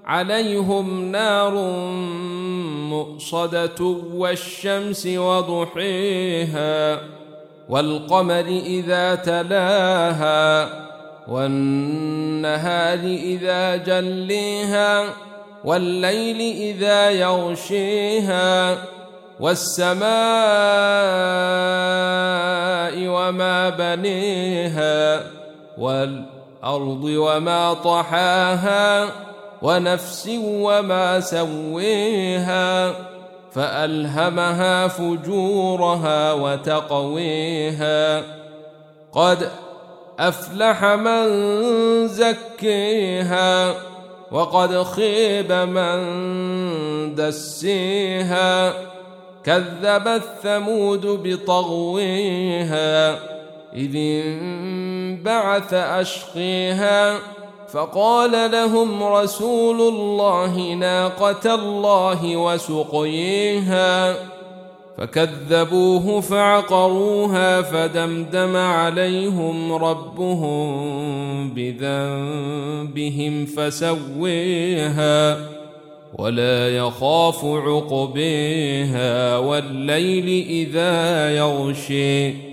عليهم نار مؤصدة والشمس وضحيها والقمر إذا تلاها والنهار إذا جليها والليل إذا يغشيها والسماء وما بنيها والأرض وما طحاها ونفس وما سويها فألهمها فجورها وتقويها قد أفلح من زكيها وقد خيب من دسيها كذبت ثمود بطغويها إذ انبعث أشقيها فقال لهم رسول الله ناقة الله وسقيها فكذبوه فعقروها فدمدم عليهم ربهم بذنبهم فسويها ولا يخاف عقبيها والليل إذا يغشي